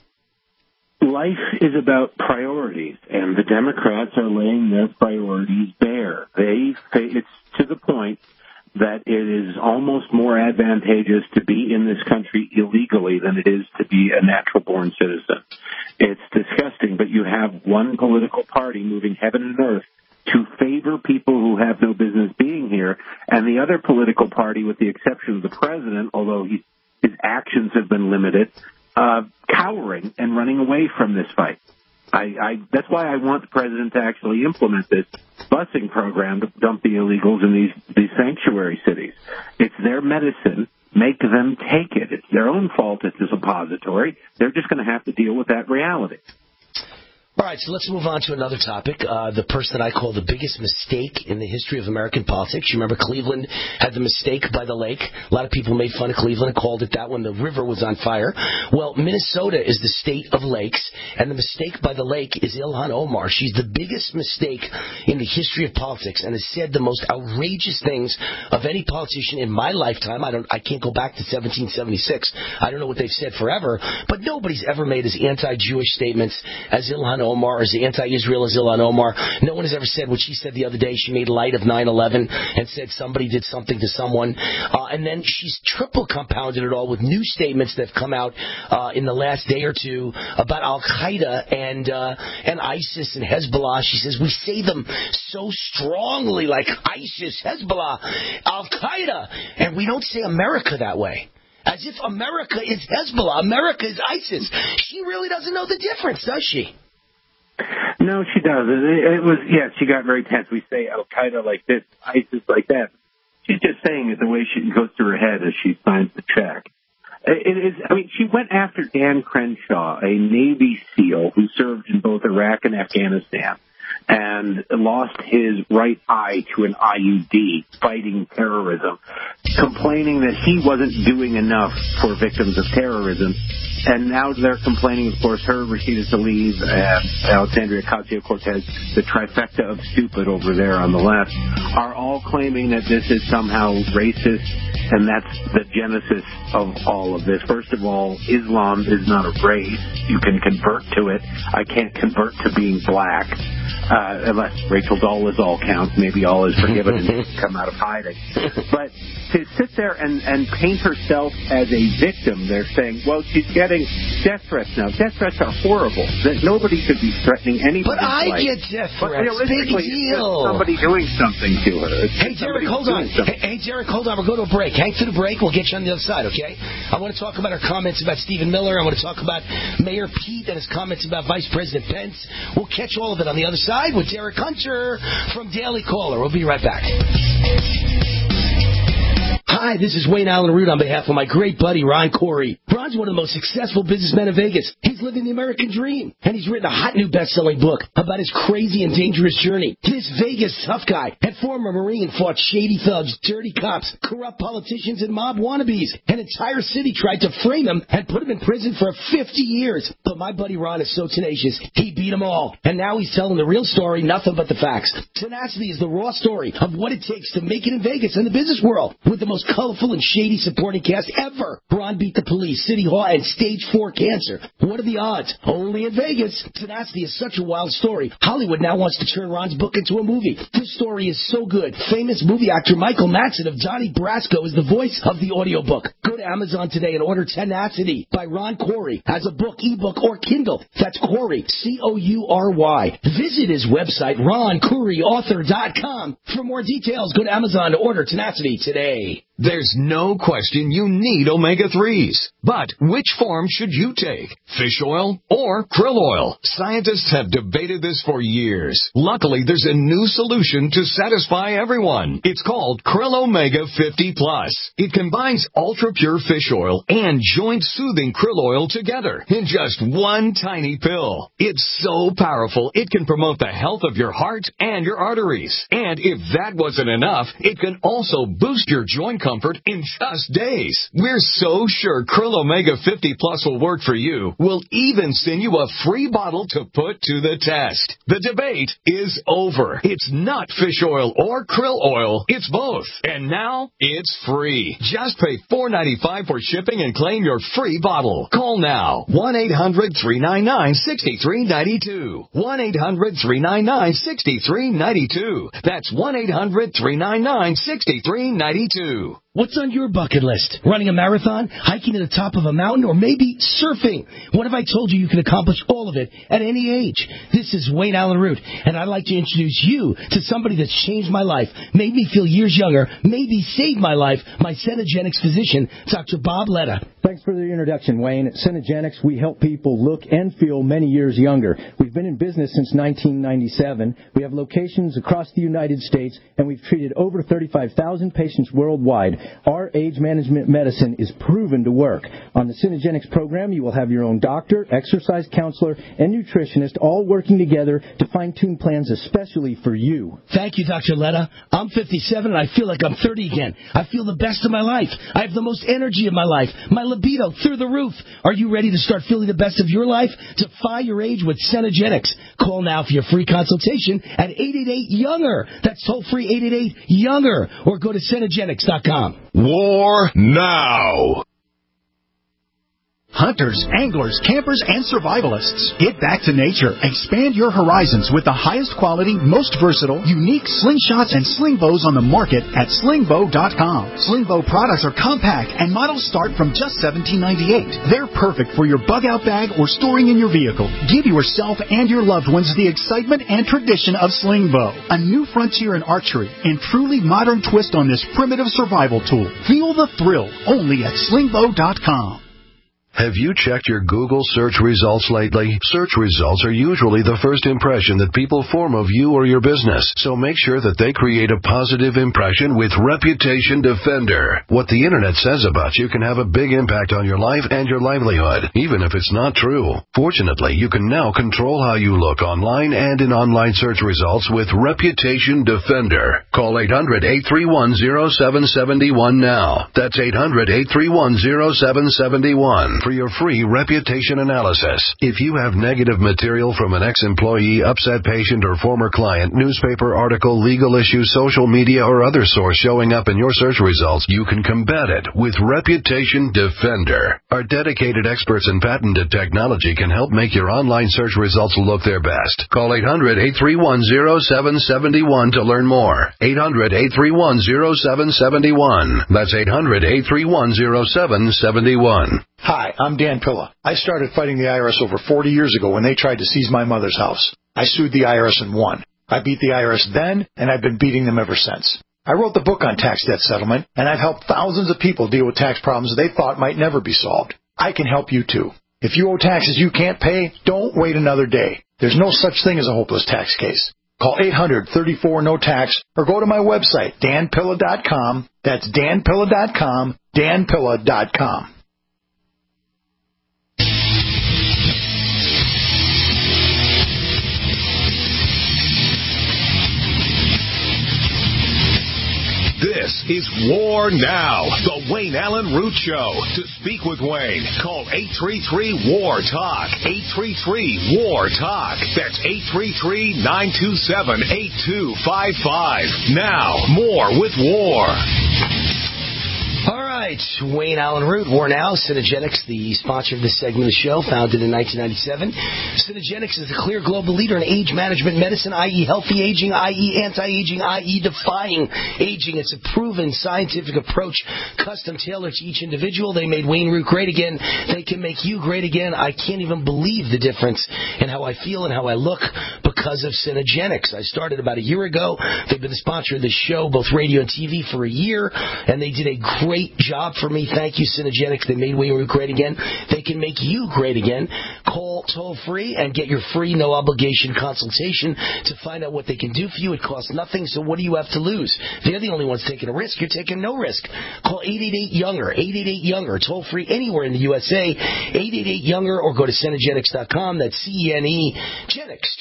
S21: Life is about priorities, and the Democrats are laying their priorities bare. It's to the point that it is almost more advantageous to be in this country illegally than it is to be a natural-born citizen. It's disgusting, but you have one political party moving heaven and earth to favor people who have no business being here, and the other political party, with the exception of the president, although his actions have been limited, cowering and running away from this fight. That's why I want the president to actually implement this busing program to dump the illegals in these sanctuary cities. It's their medicine. Make them take it. It's their own fault it's a suppository. They're just going to have to deal with that reality.
S3: All right, so let's move on to another topic. The person I call the biggest mistake in the history of American politics. You remember Cleveland had the mistake by the lake. A lot of people made fun of Cleveland and called it that when the river was on fire. Well, Minnesota is the state of lakes, and the mistake by the lake is Ilhan Omar. She's the biggest mistake in the history of politics and has said the most outrageous things of any politician in my lifetime. I can't go back to 1776. I don't know what they've said forever, but nobody's ever made as anti-Jewish statements as Ilhan Omar, as anti-Israel as Ilhan Omar. No one has ever said what she said the other day. She made light of 9/11 and said somebody did something to someone. And then she's triple compounded it all with new statements that have come out in the last day or two about Al-Qaeda and ISIS and Hezbollah. She says, we say them so strongly, like ISIS, Hezbollah, Al-Qaeda, and we don't say America that way. As if America is Hezbollah, America is ISIS. She really doesn't know the difference, does she?
S21: No, she doesn't. It was, yes, she got very tense. We say Al-Qaeda like this, ISIS like that. She's just saying it the way she goes through her head as she signs the check. It is. I mean, she went after Dan Crenshaw, a Navy SEAL who served in both Iraq and Afghanistan and lost his right eye to an IUD fighting terrorism, complaining that he wasn't doing enough for victims of terrorism. And now they're complaining, of course, her, Rashida Tlaib, and Alexandria Ocasio-Cortez, the trifecta of stupid over there on the left, are all claiming that this is somehow racist, and that's the genesis of all of this. First of all, Islam is not a race. You can convert to it. I can't convert to being black, unless Rachel Dolezal counts. Maybe all is forgiven and come out of hiding. But to sit there and paint herself as a victim, they're saying, well, she's getting death threats now. Death threats are horrible. That nobody should be threatening anybody.
S3: But I get death threats. Big deal.
S21: Somebody doing something to her.
S3: Hey, Derek, hold on. Hey, Derek, hold on. We'll go to a break. Hang through the break. We'll get you on the other side, okay? I want to talk about our comments about Stephen Miller. I want to talk about Mayor Pete and his comments about Vice President Pence. We'll catch all of it on the other side with Derek Hunter from Daily Caller. We'll be right back. Hi, this is Wayne Allen Root on behalf of my great buddy, Ron Corey. Ron's one of the most successful businessmen in Vegas. He's living the American dream, and he's written a hot new best-selling book about his crazy and dangerous journey. This Vegas tough guy and former Marine fought shady thugs, dirty cops, corrupt politicians, and mob wannabes. An entire city tried to frame him and put him in prison for 50 years. But my buddy Ron is so tenacious, he beat them all. And now he's telling the real story, nothing but the facts. Tenacity is the raw story of what it takes to make it in Vegas and the business world with the most colorful and shady supporting cast ever. Ron beat the police, City Hall, and stage 4 cancer. What are the odds? Only in Vegas. Tenacity is such a wild story. Hollywood now wants to turn Ron's book into a movie. This story is so good. Famous movie actor Michael Madsen of Donnie Brasco is the voice of the audiobook. Go to Amazon today and order Tenacity by Ron Corey as a book, ebook, or Kindle. That's Corey, Coury. Visit his website, RonCoreyAuthor.com. For more details, go to Amazon to order Tenacity today.
S2: There's no question you need omega-3s. But which form should you take? Fish oil or krill oil? Scientists have debated this for years. Luckily, there's a new solution to satisfy everyone. It's called Krill Omega 50 Plus. It combines ultra-pure fish oil and joint-soothing krill oil together in just one tiny pill. It's so powerful, it can promote the health of your heart and your arteries. And if that wasn't enough, it can also boost your joint comfort in just days. We're so sure Krill Omega 50 Plus will work for you. We'll even send you a free bottle to put to the test. The debate is over. It's not fish oil or krill oil. It's both. And now it's free. Just pay $4.95 for shipping and claim your free bottle. Call now. 1-800-399-6392. 1-800-399-6392. That's 1-800-399-6392.
S3: What's on your bucket list? Running a marathon, hiking to the top of a mountain, or maybe surfing? What if I told you can accomplish all of it at any age? This is Wayne Allen Root, and I'd like to introduce you to somebody that's changed my life, made me feel years younger, maybe saved my life, my Cenegenics physician, Dr. Bob Letta.
S1: Thanks for the introduction, Wayne. At Cenegenics, we help people look and feel many years younger. We've been in business since 1997. We have locations across the United States, and we've treated over 35,000 patients worldwide. Our age management medicine is proven to work. On the Synergenics program, you will have your own doctor, exercise counselor, and nutritionist all working together to fine-tune plans especially for you.
S3: Thank you, Dr. Letta. I'm 57 and I feel like I'm 30 again. I feel the best of my life. I have the most energy of my life. My libido through the roof. Are you ready to start feeling the best of your life? Defy your age with Synergenics. Call now for your free consultation at 888-YOUNGER. That's toll-free 888-YOUNGER. Or go to Synergenics.com.
S2: War now.
S4: Hunters, anglers, campers, and survivalists. Get back to nature. Expand your horizons with the highest quality, most versatile, unique slingshots and sling bows on the market at slingbow.com. Slingbow products are compact and models start from just $17.98. They're perfect for your bug-out bag or storing in your vehicle. Give yourself and your loved ones the excitement and tradition of Slingbow, a new frontier in archery and truly modern twist on this primitive survival tool. Feel the thrill only at slingbow.com.
S22: Have you checked your Google search results lately? Search results are usually the first impression that people form of you or your business, so make sure that they create a positive impression with Reputation Defender. What the Internet says about you can have a big impact on your life and your livelihood, even if it's not true. Fortunately, you can now control how you look online and in online search results with Reputation Defender. Call 800-831-0771 now. That's 800-831-0771. For your free reputation analysis. If you have negative material from an ex-employee, upset patient, or former client, newspaper article, legal issue, social media, or other source showing up in your search results, you can combat it with Reputation Defender. Our dedicated experts in patented technology can help make your online search results look their best. Call 800-831-0771 to learn more. 800-831-0771. That's 800-831-0771.
S23: Hi, I'm Dan Pilla. I started fighting the IRS over 40 years ago when they tried to seize my mother's house. I sued the IRS and won. I beat the IRS then, and I've been beating them ever since. I wrote the book on tax debt settlement, and I've helped thousands of people deal with tax problems they thought might never be solved. I can help you too. If you owe taxes you can't pay, don't wait another day. There's no such thing as a hopeless tax case. Call 800-34-NO-TAX or go to my website, danpilla.com. That's danpilla.com, danpilla.com.
S2: This is War Now, the Wayne Allen Root Show. To speak with Wayne, call 833-WAR-TALK, 833-WAR-TALK. That's 833-927-8255. Now, more with War.
S3: All right, Wayne Allen Root, War Now, Synergenics, the sponsor of this segment of the show, founded in 1997. Synergenics is the clear global leader in age management medicine, i.e. healthy aging, i.e. anti-aging, i.e. defying aging. It's a proven scientific approach, custom tailored to each individual. They made Wayne Root great again. They can make you great again. I can't even believe the difference in how I feel and how I look because of Synergenics. I started about a year ago. They've been the sponsor of this show, both radio and TV, for a year, and they did a great job for me. Thank you, Synergenics. They made Wayne Root great again. They can make you great again. Call toll-free and get your free, no-obligation consultation to find out what they can do for you. It costs nothing, so what do you have to lose? They're the only ones taking a risk. You're taking no risk. Call 888-YOUNGER, 888-YOUNGER, toll-free anywhere in the USA, 888-YOUNGER, or go to Synergenics.com. That's C-E-N-E, Genics,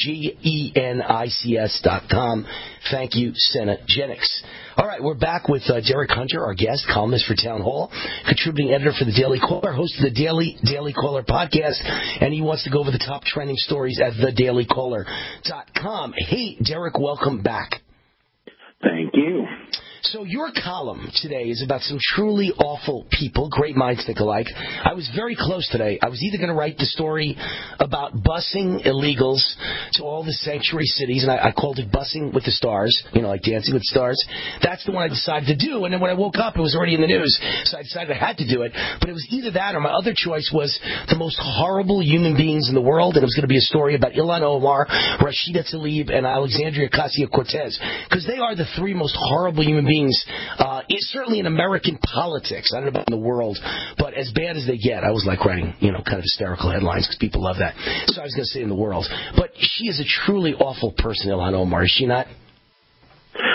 S3: G-E-N-I-C-S.com. Thank you, Synergenics. All right, we're back with Derek Hunter, our guest, columnist for Town Hall, contributing editor for the Daily Caller, host of the Daily Caller podcast, and he wants to go over the top trending stories at thedailycaller.com. Hey, Derek, welcome back.
S21: Thank you.
S3: So your column today is about some truly awful people, great minds think alike. I was very close today. I was either going to write the story about busing illegals to all the sanctuary cities, and I called it Busing with the Stars, like Dancing with the Stars. That's the one I decided to do, and then when I woke up, it was already in the news, so I decided I had to do it. But it was either that or my other choice was the most horrible human beings in the world, and it was going to be a story about Ilhan Omar, Rashida Tlaib, and Alexandria Ocasio-Cortez, because they are the three most horrible human beings, certainly in American politics. I don't know about in the world, but as bad as they get. I was like writing, kind of hysterical headlines because people love that. So I was going to say in the world. But she is a truly awful person, Ilhan Omar, is she not?
S21: She really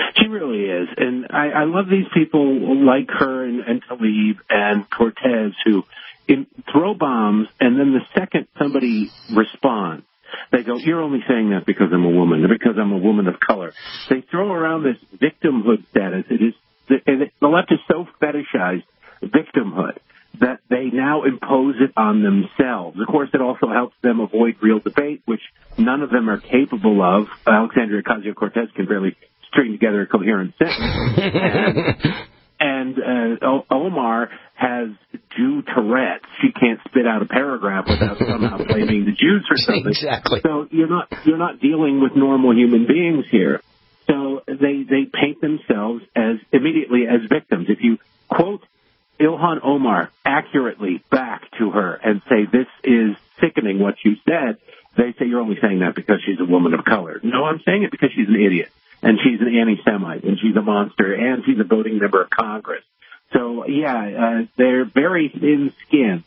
S21: really is. And I love these people like her and Tlaib and Cortez who throw bombs, and then the second somebody responds, they go, you're only saying that because I'm a woman, or because I'm a woman of color. They throw around this victimhood status. The left is so fetishized victimhood that they now impose it on themselves. Of course, it also helps them avoid real debate, which none of them are capable of. Alexandria Ocasio-Cortez can barely string together a coherent sentence. And Omar has Jew Tourette's. She can't spit out a paragraph without somehow blaming the Jews or something.
S3: Exactly.
S21: So you're not dealing with normal human beings here. So they paint themselves immediately as victims. If you quote Ilhan Omar accurately back to her and say, this is sickening what you said, they say you're only saying that because she's a woman of color. No, I'm saying it because she's an idiot, and she's an anti-Semite, and she's a monster, and she's a voting member of Congress. So, they're very thin-skinned.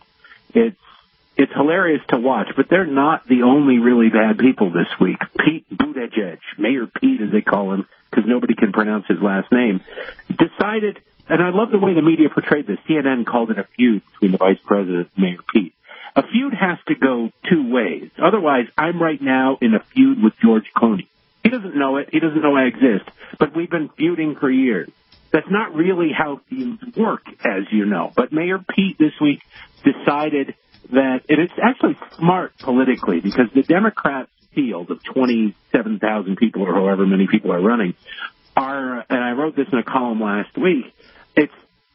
S21: It's hilarious to watch, but they're not the only really bad people this week. Pete Buttigieg, Mayor Pete as they call him, because nobody can pronounce his last name, decided, and I love the way the media portrayed this. CNN called it a feud between the vice president and Mayor Pete. A feud has to go two ways. Otherwise, I'm right now in a feud with George Clooney. He doesn't know it. He doesn't know I exist. But we've been feuding for years. That's not really how feuds work, as you know. But Mayor Pete this week decided that, and it's actually smart politically, because the Democrats' field of 27,000 people or however many people are running are, and I wrote this in a column last week, it's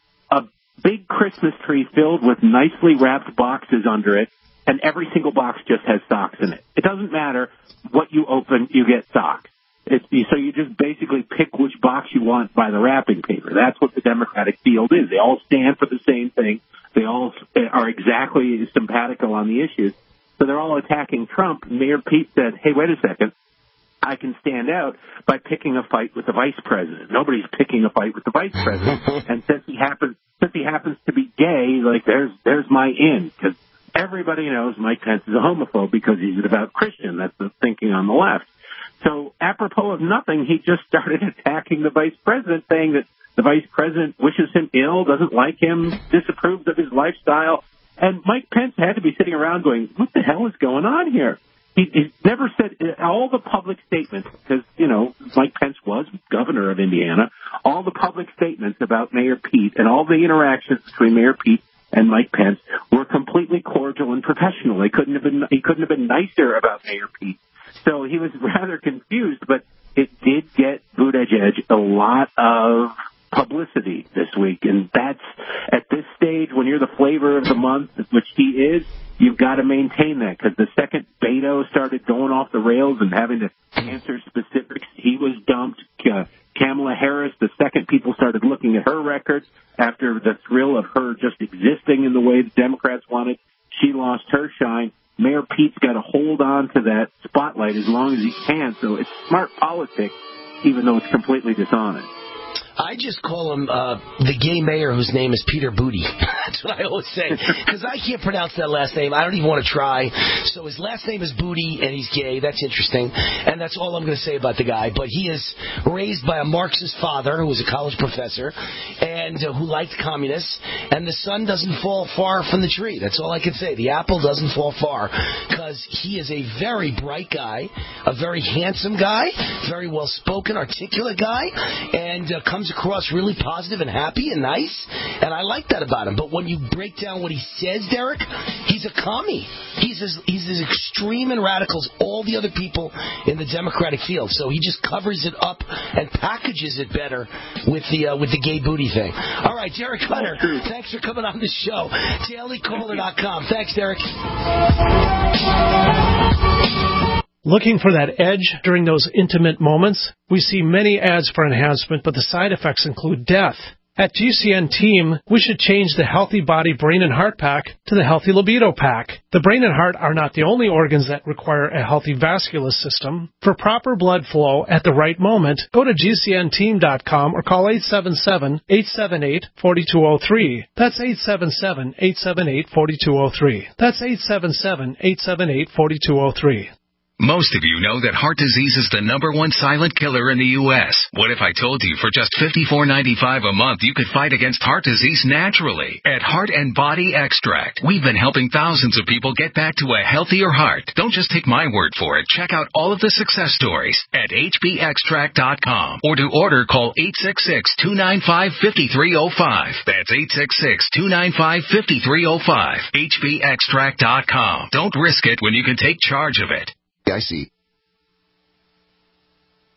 S21: a big Christmas tree filled with nicely wrapped boxes under it, and every single box just has socks in it. It doesn't matter what you open, you get socks. So you just basically pick which box you want by the wrapping paper. That's what the Democratic field is. They all stand for the same thing. They all are exactly simpatico on the issues. So they're all attacking Trump. Mayor Pete said, hey, wait a second. I can stand out by picking a fight with the vice president. Nobody's picking a fight with the vice president. And since he happens to be gay, like there's my in, because everybody knows Mike Pence is a homophobe because he's a devout Christian. That's the thinking on the left. So apropos of nothing, he just started attacking the vice president, saying that the vice president wishes him ill, doesn't like him, disapproves of his lifestyle. And Mike Pence had to be sitting around going, what the hell is going on here? He never said all the public statements, because, Mike Pence was governor of Indiana, all the public statements about Mayor Pete and all the interactions between Mayor Pete and Mike Pence were completely cordial and professional. He couldn't have been nicer about Mayor Pete. So he was rather confused, but it did get Buttigieg a lot of publicity this week. And that's, at this stage, when you're the flavor of the month, which he is, you've got to maintain that, because the second Beto started going off the rails and having to answer specifics, he was dumped. Kamala Harris, the second people started looking at her record after the thrill of her just existing in the way the Democrats wanted, she lost her shine. Mayor Pete's got to hold on to that spotlight as long as he can. So it's smart politics, even though it's completely dishonest.
S3: I just call him the gay mayor whose name is Peter Booty. That's what I always say. Because I can't pronounce that last name. I don't even want to try. So his last name is Booty, and he's gay. That's interesting. And that's all I'm going to say about the guy. But he is raised by a Marxist father who was a college professor and who liked communists. And the sun doesn't fall far from the tree. That's all I can say. The apple doesn't fall far, because he is a very bright guy, a very handsome guy, very well-spoken, articulate guy, and comes across really positive and happy and nice, and I like that about him. But when you break down what he says, Derek, he's a commie. He's as extreme and radical as all the other people in the Democratic field. So he just covers it up and packages it better with the gay booty thing. All right, Derek Hunter, thanks for coming on the show. DailyCaller.com. Thanks, Derek.
S7: Looking for that edge during those intimate moments? We see many ads for enhancement, but the side effects include death. At GCN Team, we should change the Healthy Body, Brain, and Heart Pack to the Healthy Libido Pack. The brain and heart are not the only organs that require a healthy vascular system. For proper blood flow at the right moment, go to GCNteam.com or call 877-878-4203. That's 877-878-4203. That's 877-878-4203.
S5: Most of you know that heart disease is the #1 silent killer in the U.S. What if I told you for just $54.95 a month you could fight against heart disease naturally? At Heart and Body Extract, we've been helping thousands of people get back to a healthier heart. Don't just take my word for it. Check out all of the success stories at hbextract.com. Or to order, call 866-295-5305. That's 866-295-5305. hbextract.com. Don't risk it when you can take charge of it.
S8: I see.